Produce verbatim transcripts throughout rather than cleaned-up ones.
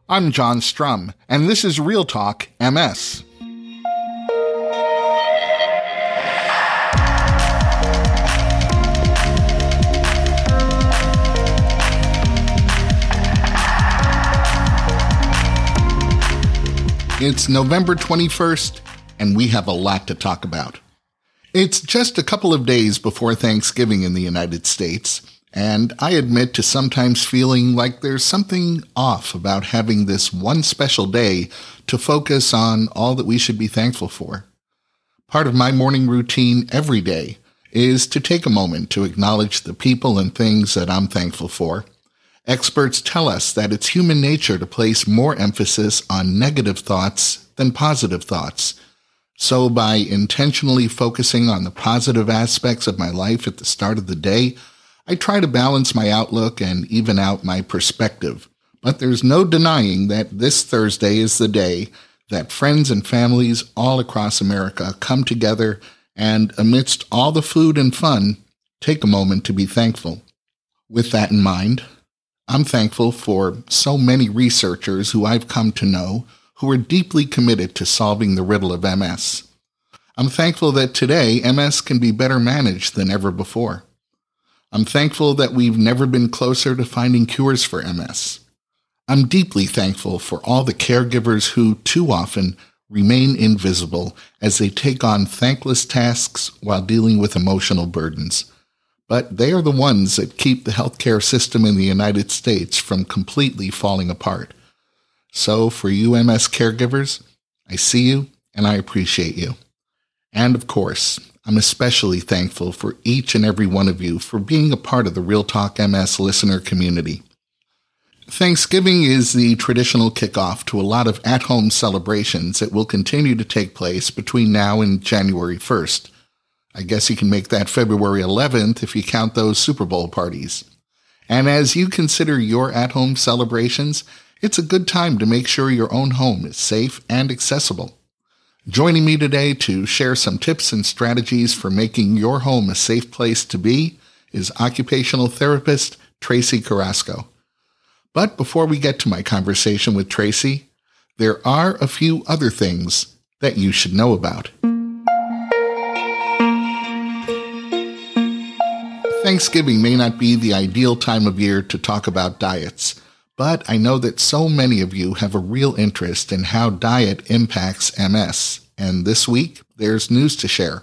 I'm John Strum, and this is Real Talk M S. It's November twenty-first, and we have a lot to talk about. It's just a couple of days before Thanksgiving in the United States, and I admit to sometimes feeling like there's something off about having this one special day to focus on all that we should be thankful for. Part of my morning routine every day is to take a moment to acknowledge the people and things that I'm thankful for. Experts tell us that it's human nature to place more emphasis on negative thoughts than positive thoughts. So by intentionally focusing on the positive aspects of my life at the start of the day, I try to balance my outlook and even out my perspective. But there's no denying that this Thursday is the day that friends and families all across America come together and, amidst all the food and fun, take a moment to be thankful. With that in mind, I'm thankful for so many researchers who I've come to know who are deeply committed to solving the riddle of M S. I'm thankful that today M S can be better managed than ever before. I'm thankful that we've never been closer to finding cures for M S. I'm deeply thankful for all the caregivers who, too often, remain invisible as they take on thankless tasks while dealing with emotional burdens. But they are the ones that keep the healthcare system in the United States from completely falling apart. So for you M S caregivers, I see you and I appreciate you. And of course, I'm especially thankful for each and every one of you for being a part of the Real Talk M S listener community. Thanksgiving is the traditional kickoff to a lot of at-home celebrations that will continue to take place between now and January first. I guess you can make that February eleventh if you count those Super Bowl parties. And as you consider your at-home celebrations, it's a good time to make sure your own home is safe and accessible. Joining me today to share some tips and strategies for making your home a safe place to be is occupational therapist Tracy Carrasco. But before we get to my conversation with Tracy, there are a few other things that you should know about. Thanksgiving may not be the ideal time of year to talk about diets, but I know that so many of you have a real interest in how diet impacts M S, and this week there's news to share.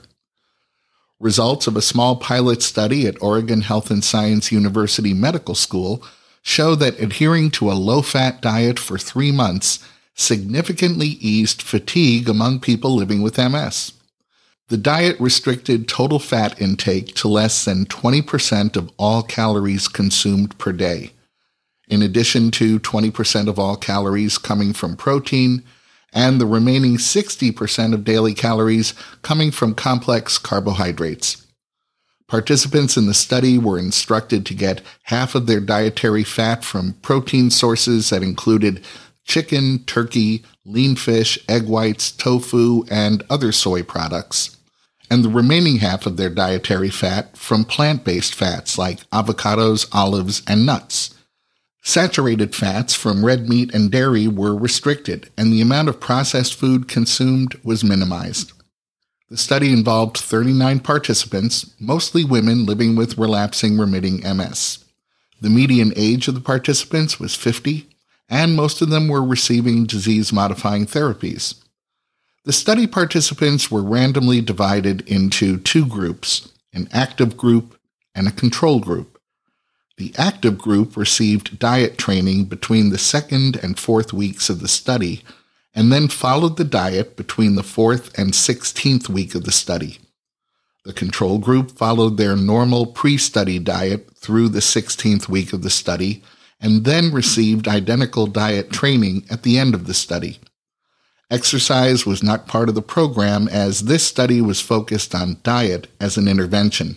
Results of a small pilot study at Oregon Health and Science University Medical School show that adhering to a low-fat diet for three months significantly eased fatigue among people living with M S. The diet restricted total fat intake to less than twenty percent of all calories consumed per day, in addition to twenty percent of all calories coming from protein, and the remaining sixty percent of daily calories coming from complex carbohydrates. Participants in the study were instructed to get half of their dietary fat from protein sources that included chicken, turkey, lean fish, egg whites, tofu, and other soy products, and the remaining half of their dietary fat from plant-based fats like avocados, olives, and nuts. Saturated fats from red meat and dairy were restricted, and the amount of processed food consumed was minimized. The study involved thirty-nine participants, mostly women living with relapsing remitting M S. The median age of the participants was fifty, and most of them were receiving disease-modifying therapies. The study participants were randomly divided into two groups, an active group and a control group. The active group received diet training between the second and fourth weeks of the study, and then followed the diet between the fourth and sixteenth week of the study. The control group followed their normal pre-study diet through the sixteenth week of the study, and then received identical diet training at the end of the study. Exercise was not part of the program as this study was focused on diet as an intervention.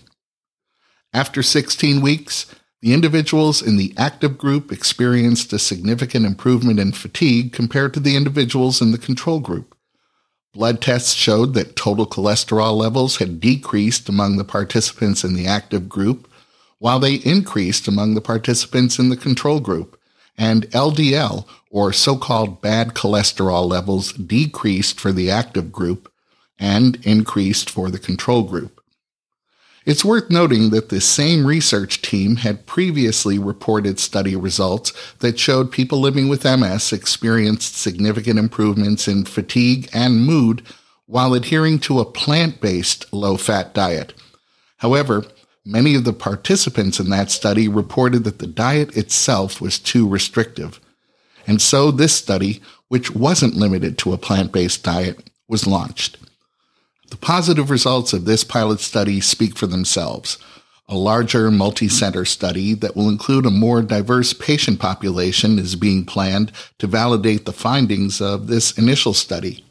After sixteen weeks, the individuals in the active group experienced a significant improvement in fatigue compared to the individuals in the control group. Blood tests showed that total cholesterol levels had decreased among the participants in the active group, while they increased among the participants in the control group, and L D L, or so-called bad cholesterol levels, decreased for the active group and increased for the control group. It's worth noting that this same research team had previously reported study results that showed people living with M S experienced significant improvements in fatigue and mood while adhering to a plant-based low-fat diet. However, many of the participants in that study reported that the diet itself was too restrictive. And so this study, which wasn't limited to a plant-based diet, was launched. The positive results of this pilot study speak for themselves. A larger multi-center study that will include a more diverse patient population is being planned to validate the findings of this initial study.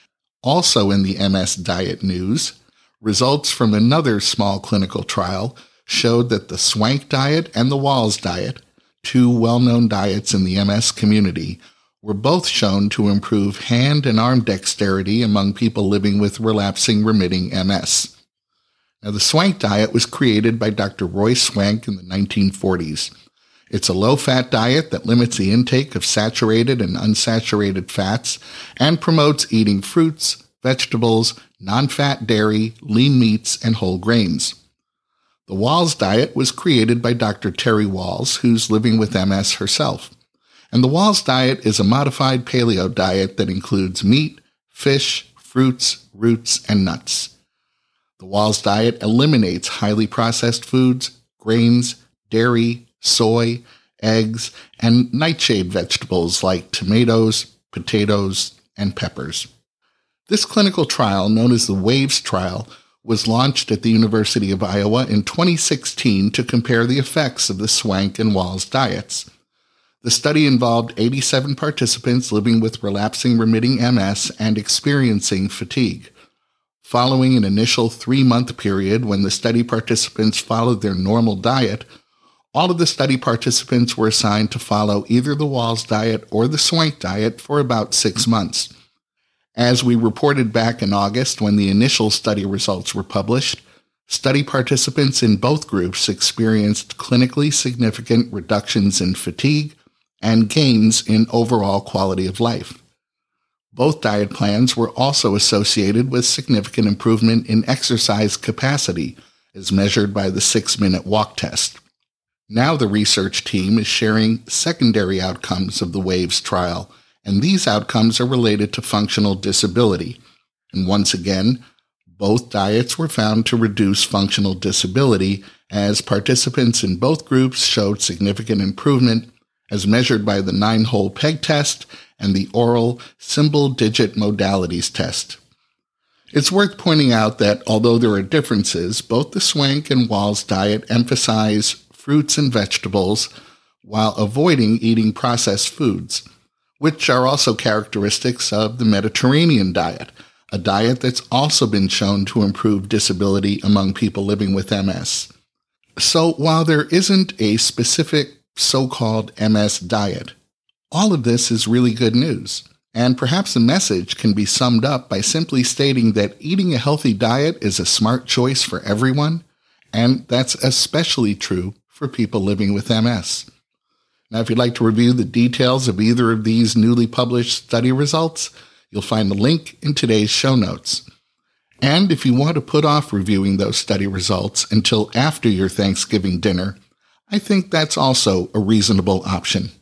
Also in the M S diet news, results from another small clinical trial showed that the Swank diet and the Wahls diet, two well-known diets in the M S community, were both shown to improve hand and arm dexterity among people living with relapsing remitting M S. Now, the Swank diet was created by Doctor Roy Swank in the nineteen forties. It's a low-fat diet that limits the intake of saturated and unsaturated fats and promotes eating fruits, vegetables, non-fat dairy, lean meats, and whole grains. The Wahls diet was created by Doctor Terry Wahls, who's living with M S herself. And the Wahls diet is a modified paleo diet that includes meat, fish, fruits, roots, and nuts. The Wahls diet eliminates highly processed foods, grains, dairy, soy, eggs, and nightshade vegetables like tomatoes, potatoes, and peppers. This clinical trial, known as the WAVES trial, was launched at the University of Iowa in twenty sixteen to compare the effects of the Swank and Wahls diets. The study involved eighty-seven participants living with relapsing remitting M S and experiencing fatigue. Following an initial three-month period when the study participants followed their normal diet, all of the study participants were assigned to follow either the Wahls diet or the Swank diet for about six months. As we reported back in August when the initial study results were published, study participants in both groups experienced clinically significant reductions in fatigue and gains in overall quality of life. Both diet plans were also associated with significant improvement in exercise capacity, as measured by the six-minute walk test. Now the research team is sharing secondary outcomes of the WAVES trial, and these outcomes are related to functional disability. And once again, both diets were found to reduce functional disability, as participants in both groups showed significant improvement as measured by the nine-hole peg test and the oral symbol-digit modalities test. It's worth pointing out that although there are differences, both the Swank and Wahls diet emphasize fruits and vegetables while avoiding eating processed foods, which are also characteristics of the Mediterranean diet, a diet that's also been shown to improve disability among people living with M S. So while there isn't a specific so-called M S diet, all of this is really good news. And perhaps the message can be summed up by simply stating that eating a healthy diet is a smart choice for everyone, and that's especially true for people living with M S. Now, if you'd like to review the details of either of these newly published study results, you'll find the link in today's show notes. And if you want to put off reviewing those study results until after your Thanksgiving dinner, I think that's also a reasonable option.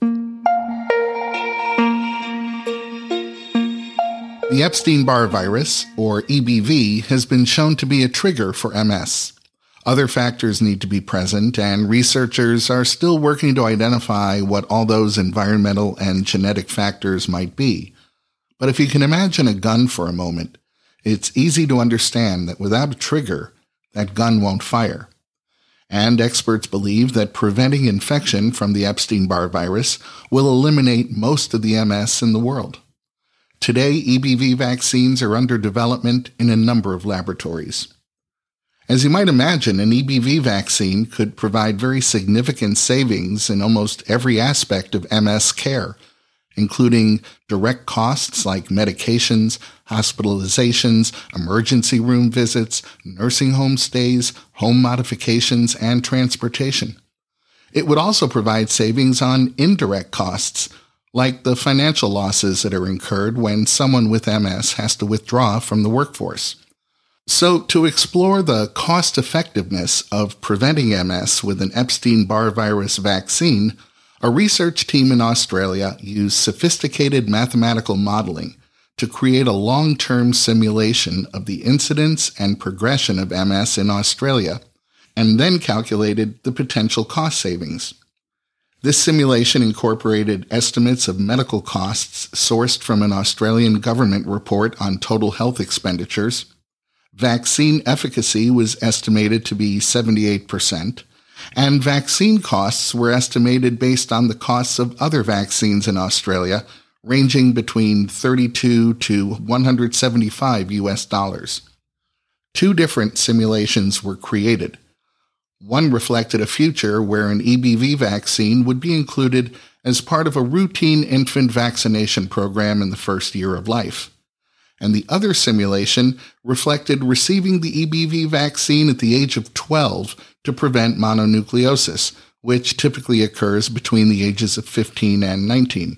The Epstein-Barr virus, or E B V, has been shown to be a trigger for M S. Other factors need to be present, and researchers are still working to identify what all those environmental and genetic factors might be. But if you can imagine a gun for a moment, it's easy to understand that without a trigger, that gun won't fire. And experts believe that preventing infection from the Epstein-Barr virus will eliminate most of the M S in the world. Today, E B V vaccines are under development in a number of laboratories. As you might imagine, an E B V vaccine could provide very significant savings in almost every aspect of M S care, including direct costs like medications, hospitalizations, emergency room visits, nursing home stays, home modifications, and transportation. It would also provide savings on indirect costs, like the financial losses that are incurred when someone with M S has to withdraw from the workforce. So, to explore the cost-effectiveness of preventing M S with an Epstein-Barr virus vaccine, a research team in Australia used sophisticated mathematical modeling to create a long-term simulation of the incidence and progression of M S in Australia, and then calculated the potential cost savings. This simulation incorporated estimates of medical costs sourced from an Australian government report on total health expenditures. Vaccine efficacy was estimated to be seventy-eight percent, and vaccine costs were estimated based on the costs of other vaccines in Australia, ranging between thirty-two to one hundred seventy-five U S dollars. Two different simulations were created. One reflected a future where an E B V vaccine would be included as part of a routine infant vaccination program in the first year of life. And the other simulation reflected receiving the E B V vaccine at the age of twelve to prevent mononucleosis, which typically occurs between the ages of fifteen and nineteen.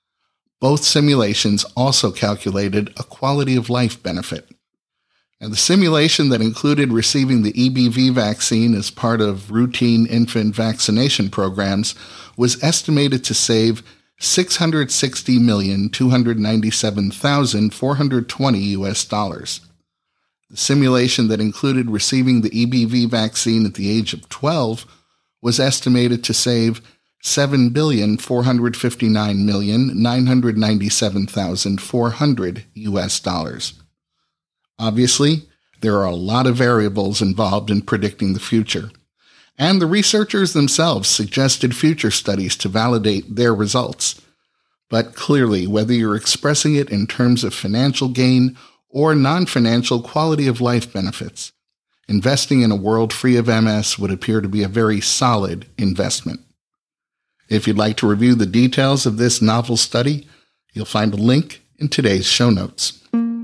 Both simulations also calculated a quality of life benefit. And the simulation that included receiving the E B V vaccine as part of routine infant vaccination programs was estimated to save six hundred sixty million, two hundred ninety-seven thousand, four hundred twenty U S dollars. The simulation that included receiving the E B V vaccine at the age of twelve was estimated to save seven billion, four hundred fifty-nine million, nine hundred ninety-seven thousand, four hundred U S dollars. Obviously, there are a lot of variables involved in predicting the future, and the researchers themselves suggested future studies to validate their results. But clearly, whether you're expressing it in terms of financial gain or non-financial quality of life benefits, investing in a world free of M S would appear to be a very solid investment. If you'd like to review the details of this novel study, you'll find a link in today's show notes.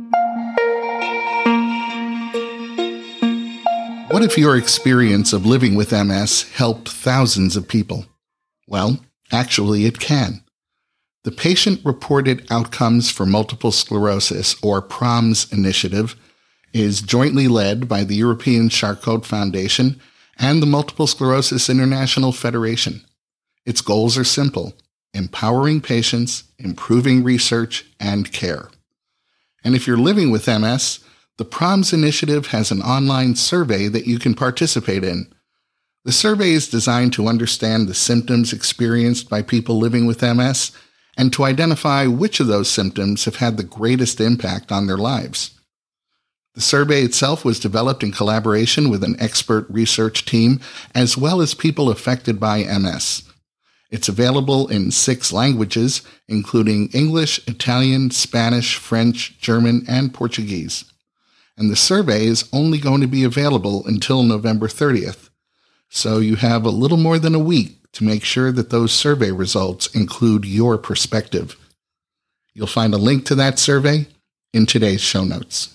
What if your experience of living with M S helped thousands of people? Well, actually it can. The Patient-Reported Outcomes for Multiple Sclerosis, or PROMS initiative, is jointly led by the European Charcot Foundation and the Multiple Sclerosis International Federation. Its goals are simple: empowering patients, improving research, and care. And if you're living with M S, the PROMS initiative has an online survey that you can participate in. The survey is designed to understand the symptoms experienced by people living with M S and to identify which of those symptoms have had the greatest impact on their lives. The survey itself was developed in collaboration with an expert research team as well as people affected by M S. It's available in six languages, including English, Italian, Spanish, French, German, and Portuguese. And the survey is only going to be available until November thirtieth. So you have a little more than a week to make sure that those survey results include your perspective. You'll find a link to that survey in today's show notes.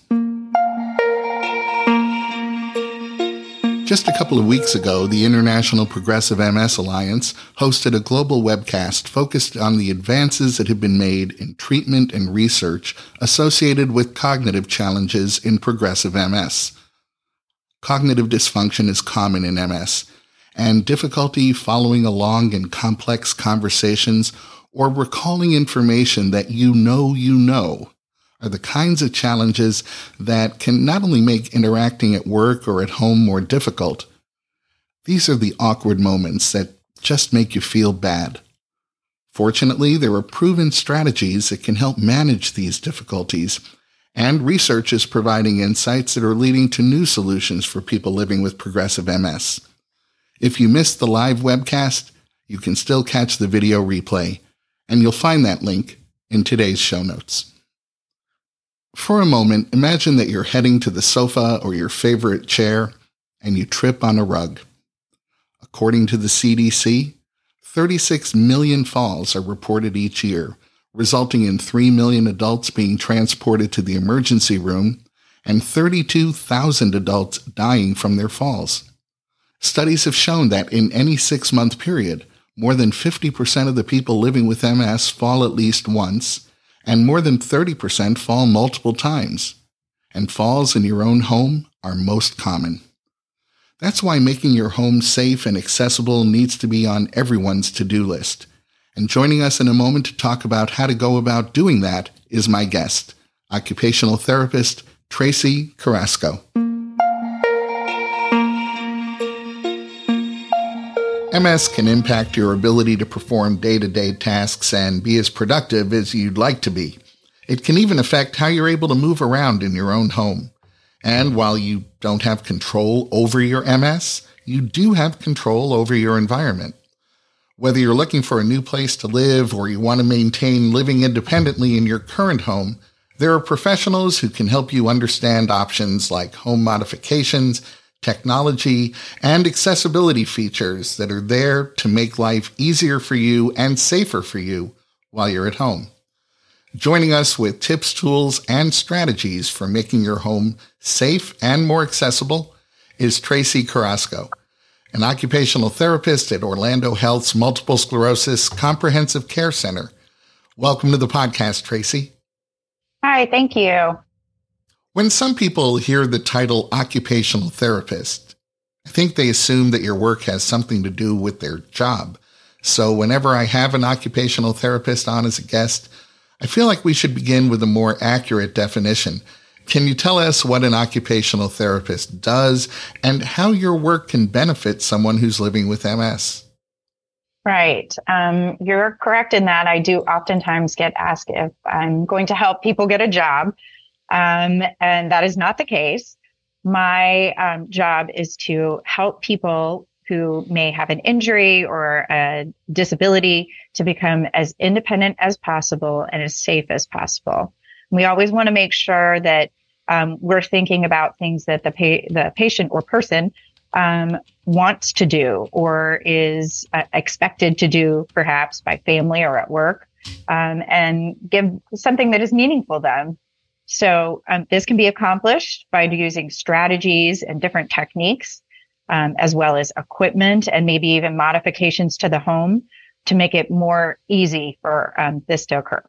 Just a couple of weeks ago, the International Progressive M S Alliance hosted a global webcast focused on the advances that have been made in treatment and research associated with cognitive challenges in progressive M S. Cognitive dysfunction is common in M S, and difficulty following along in complex conversations or recalling information that you know you know are the kinds of challenges that can not only make interacting at work or at home more difficult, these are the awkward moments that just make you feel bad. Fortunately, there are proven strategies that can help manage these difficulties, and research is providing insights that are leading to new solutions for people living with progressive M S. If you missed the live webcast, you can still catch the video replay, and you'll find that link in today's show notes. For a moment, imagine that you're heading to the sofa or your favorite chair, and you trip on a rug. According to the C D C, thirty-six million falls are reported each year, resulting in three million adults being transported to the emergency room and thirty-two thousand adults dying from their falls. Studies have shown that in any six-month period, more than fifty percent of the people living with M S fall at least once, and more than thirty percent fall multiple times. And falls in your own home are most common. That's why making your home safe and accessible needs to be on everyone's to-do list. And joining us in a moment to talk about how to go about doing that is my guest, occupational therapist Tracy Carrasco. M S can impact your ability to perform day-to-day tasks and be as productive as you'd like to be. It can even affect how you're able to move around in your own home. And while you don't have control over your M S, you do have control over your environment. Whether you're looking for a new place to live or you want to maintain living independently in your current home, there are professionals who can help you understand options like home modifications, technology, and accessibility features that are there to make life easier for you and safer for you while you're at home. Joining us with tips, tools, and strategies for making your home safe and more accessible is Tracy Carrasco, an occupational therapist at Orlando Health's Multiple Sclerosis Comprehensive Care Center. Welcome to the podcast, Tracy. Hi, thank you. When some people hear the title occupational therapist, I think they assume that your work has something to do with their job. So whenever I have an occupational therapist on as a guest, I feel like we should begin with a more accurate definition. Can you tell us what an occupational therapist does and how your work can benefit someone who's living with M S? Right. Um, you're correct in that I do oftentimes get asked if I'm going to help people get a job. Um, and that is not the case. My um, job is to help people who may have an injury or a disability to become as independent as possible and as safe as possible. We always want to make sure that um, we're thinking about things that the pa- the patient or person um, wants to do or is uh, expected to do, perhaps by family or at work, um, and give something that is meaningful to them. So um, this can be accomplished by using strategies and different techniques, um, as well as equipment and maybe even modifications to the home to make it more easy for um, this to occur.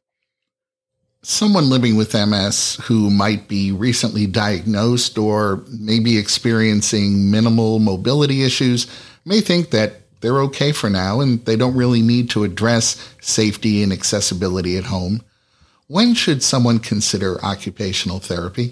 Someone living with M S who might be recently diagnosed or maybe experiencing minimal mobility issues may think that they're okay for now and they don't really need to address safety and accessibility at home. When should someone consider occupational therapy?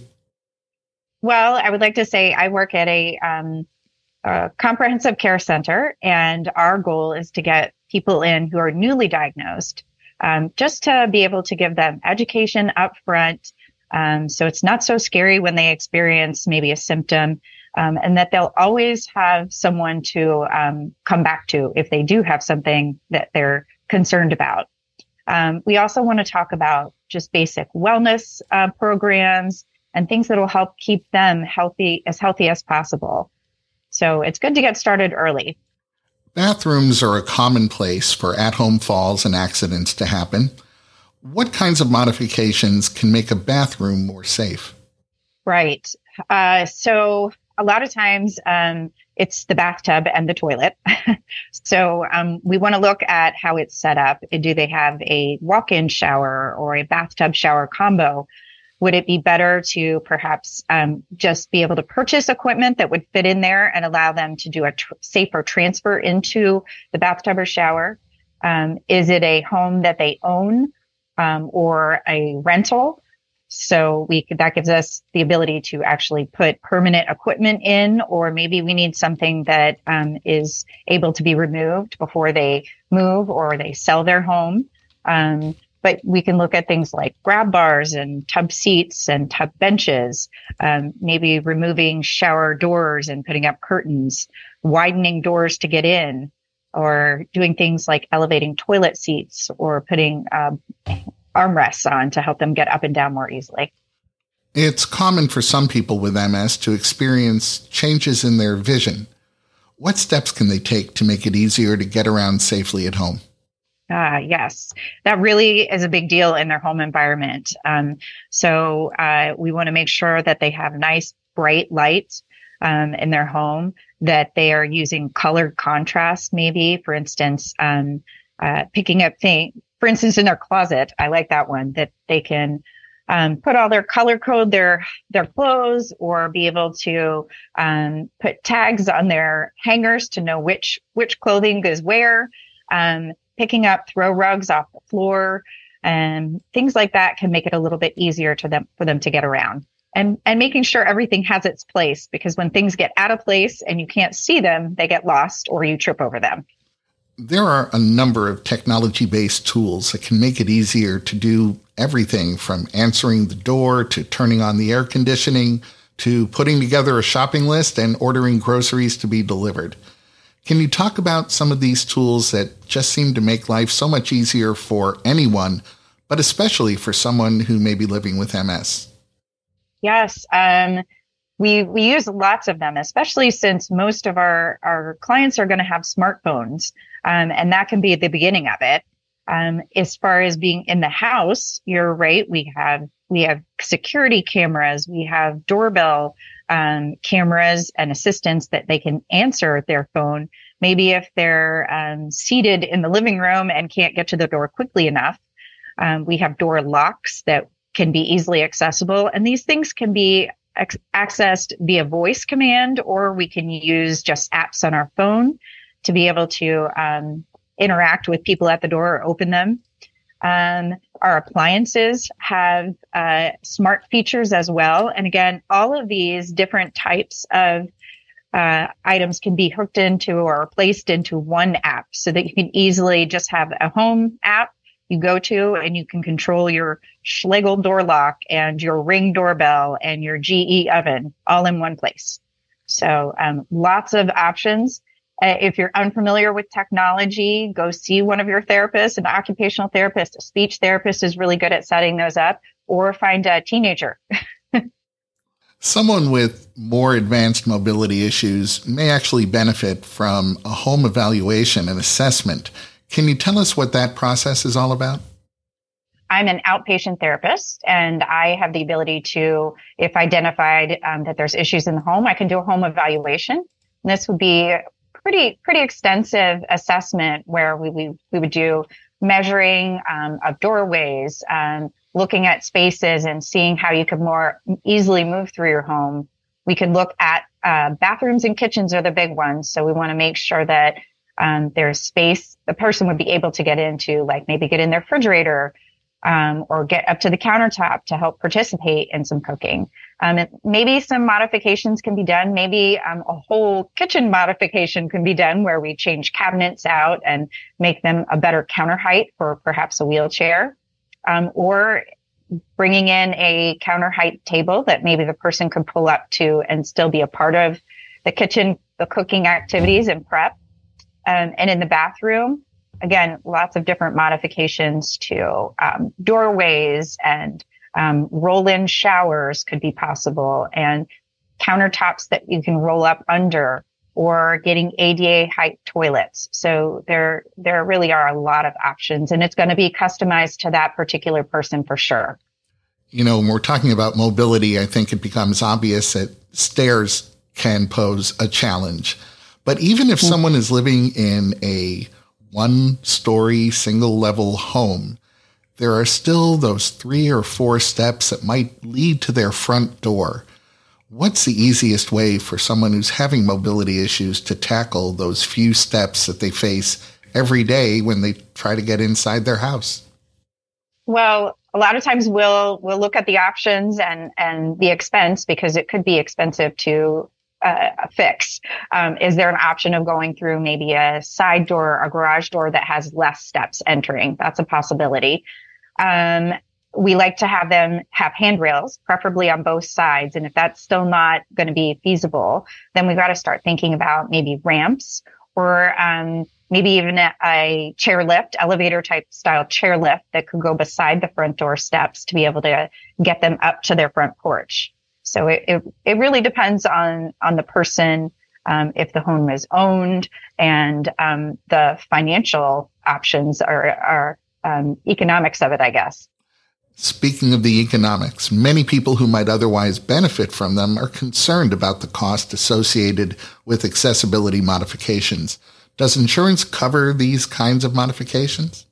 Well, I would like to say I work at a, um, a comprehensive care center, and our goal is to get people in who are newly diagnosed, um, just to be able to give them education up front. Um, so it's not so scary when they experience maybe a symptom, um, and that they'll always have someone to um, come back to if they do have something that they're concerned about. Um, we also want to talk about just basic wellness uh, programs and things that will help keep them healthy, as healthy as possible. So it's good to get started early. Bathrooms are a common place for at-home falls and accidents to happen. What kinds of modifications can make a bathroom more safe? Right. Uh, so a lot of times um, it's the bathtub and the toilet. So um, we want to look at how it's set up. Do they have a walk-in shower or a bathtub shower combo? Would it be better to perhaps um, just be able to purchase equipment that would fit in there and allow them to do a tr- safer transfer into the bathtub or shower? Um, is it a home that they own um, or a rental? So we could, that gives us the ability to actually put permanent equipment in, or maybe we need something that um, is able to be removed before they move or they sell their home. Um, but we can look at things like grab bars and tub seats and tub benches, um, maybe removing shower doors and putting up curtains, widening doors to get in, or doing things like elevating toilet seats or putting uh, armrests on to help them get up and down more easily. It's common for some people with M S to experience changes in their vision. What steps can they take to make it easier to get around safely at home? Ah, yes, that really is a big deal in their home environment. Um, so uh, we want to make sure that they have nice, bright lights um, in their home, that they are using colored contrast, maybe, for instance, um, uh, picking up things, for instance, in their closet. I like that one, that they can um, put all their color code their their clothes, or be able to um, put tags on their hangers to know which which clothing goes where. Um, picking up throw rugs off the floor, and things like that can make it a little bit easier to them for them to get around. And and making sure everything has its place, because when things get out of place and you can't see them, they get lost or you trip over them. There are a number of technology-based tools that can make it easier to do everything from answering the door to turning on the air conditioning to putting together a shopping list and ordering groceries to be delivered. Can you talk about some of these tools that just seem to make life so much easier for anyone, but especially for someone who may be living with M S? Yes. Um, we we use lots of them, especially since most of our, our clients are going to have smartphones. Um, and that can be the beginning of it. Um, as far as being in the house, you're right. We have we have security cameras. We have doorbell um, cameras and assistants that they can answer their phone. Maybe if they're um, seated in the living room and can't get to the door quickly enough, um, we have door locks that can be easily accessible. And these things can be ex- accessed via voice command, or we can use just apps on our phone to be able to um, interact with people at the door or open them. Um, our appliances have uh, smart features as well. And again, all of these different types of uh, items can be hooked into or placed into one app, so that you can easily just have a home app you go to, and you can control your Schlegel door lock and your Ring doorbell and your G E oven all in one place. So um, lots of options. Uh, if you're unfamiliar with technology, go see one of your therapists, an occupational therapist, a speech therapist is really good at setting those up, or find a teenager. Someone with more advanced mobility issues may actually benefit from a home evaluation and assessment. Can you tell us what that process is all about? I'm an outpatient therapist, and I have the ability to, if identified um, that there's issues in the home, I can do a home evaluation. And this would be pretty pretty extensive assessment where we we, we would do measuring um, of doorways, um, looking at spaces and seeing how you could more easily move through your home. We could look at uh, bathrooms and kitchens are the big ones. So we want to make sure that um, there's space the person would be able to get into, like maybe get in their refrigerator, Um, or get up to the countertop to help participate in some cooking. Um, it, maybe some modifications can be done. Maybe um, a whole kitchen modification can be done where we change cabinets out and make them a better counter height for perhaps a wheelchair, um, or bringing in a counter height table that maybe the person could pull up to and still be a part of the kitchen, the cooking activities and prep. Um, and in the bathroom, again, lots of different modifications to um, doorways, and um, roll-in showers could be possible, and countertops that you can roll up under, or getting A D A height toilets. So there, there really are a lot of options, and it's going to be customized to that particular person for sure. You know, when we're talking about mobility, I think it becomes obvious that stairs can pose a challenge. But even if someone is living in a one-story, single-level home, there are still those three or four steps that might lead to their front door. What's the easiest way for someone who's having mobility issues to tackle those few steps that they face every day when they try to get inside their house? Well, a lot of times we'll we'll look at the options and and the expense, because it could be expensive to Uh, a fix. Um, is there an option of going through maybe a side door, a garage door that has less steps entering? That's a possibility. Um, we like to have them have handrails, preferably on both sides. And if that's still not going to be feasible, then we've got to start thinking about maybe ramps, or um, maybe even a, a chair lift, elevator type style chair lift that could go beside the front door steps to be able to get them up to their front porch. So it, it, it really depends on, on the person, um, if the home is owned, and um, the financial options are, are um, economics of it, I guess. Speaking of the economics, many people who might otherwise benefit from them are concerned about the cost associated with accessibility modifications. Does insurance cover these kinds of modifications?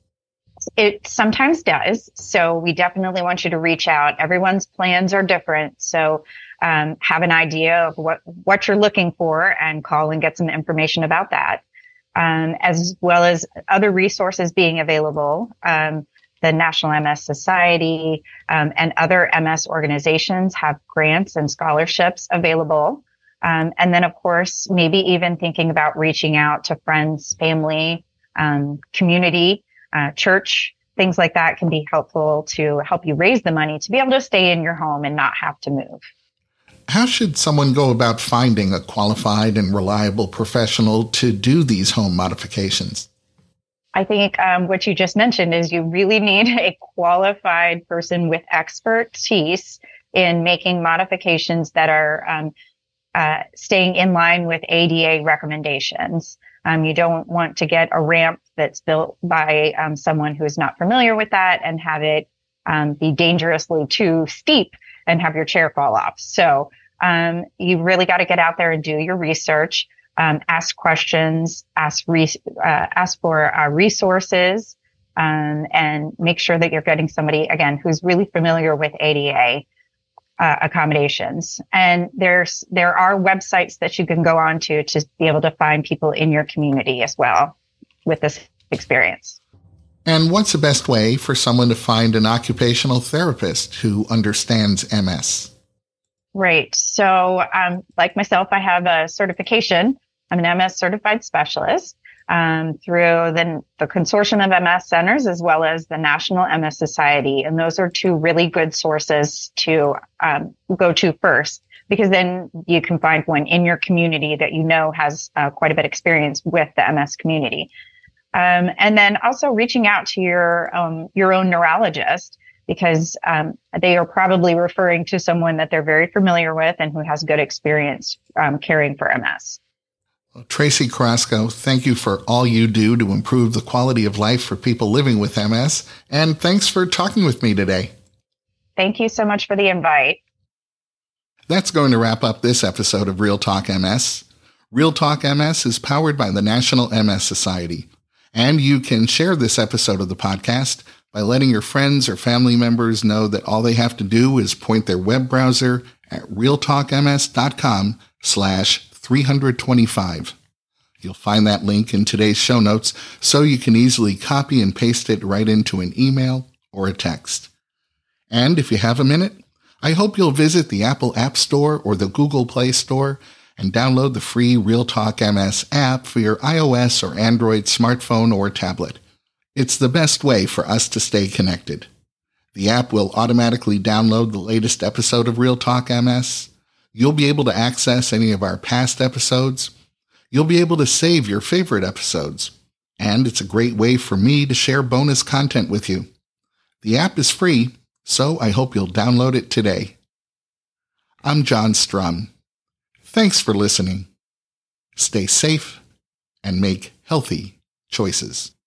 It sometimes does. So we definitely want you to reach out. Everyone's plans are different. So um, have an idea of what, what you're looking for and call and get some information about that, um, as well as other resources being available. Um, The National M S Society um, and other M S organizations have grants and scholarships available. Um, and then, of course, maybe even thinking about reaching out to friends, family, um, community, uh, church, things like that can be helpful to help you raise the money to be able to stay in your home and not have to move. How should someone go about finding a qualified and reliable professional to do these home modifications? I think um, what you just mentioned is you really need a qualified person with expertise in making modifications that are um, uh, staying in line with A D A recommendations. Um, you don't want to get a ramp that's built by um, someone who is not familiar with that and have it um, be dangerously too steep and have your chair fall off. So um, you really got to get out there and do your research. Um, ask questions, ask re- uh, ask for uh, resources, um, and make sure that you're getting somebody, again, who's really familiar with A D A uh, accommodations. And there's there are websites that you can go on to to be able to find people in your community as well with this experience. And what's the best way for someone to find an occupational therapist who understands M S? Right. So, um, like myself, I have a certification. I'm an M S certified specialist um, through the, the Consortium of M S Centers as well as the National M S Society. And those are two really good sources to um, go to first, because then you can find one in your community that you know has uh, quite a bit of experience with the M S community. Um, and then also reaching out to your um, your own neurologist, because um, they are probably referring to someone that they're very familiar with and who has good experience um, caring for M S. Well, Tracy Carrasco, thank you for all you do to improve the quality of life for people living with M S, and thanks for talking with me today. Thank you so much for the invite. That's going to wrap up this episode of Real Talk M S. Real Talk M S is powered by the National M S Society, and you can share this episode of the podcast by letting your friends or family members know that all they have to do is point their web browser at realtalkms.com slash 325. You'll find that link in today's show notes so you can easily copy and paste it right into an email or a text. And if you have a minute, I hope you'll visit the Apple App Store or the Google Play Store and download the free Real Talk M S app for your iOS or Android smartphone or tablet. It's the best way for us to stay connected. The app will automatically download the latest episode of Real Talk M S. You'll be able to access any of our past episodes. You'll be able to save your favorite episodes. And it's a great way for me to share bonus content with you. The app is free, so I hope you'll download it today. I'm John Strum. Thanks for listening. Stay safe and make healthy choices.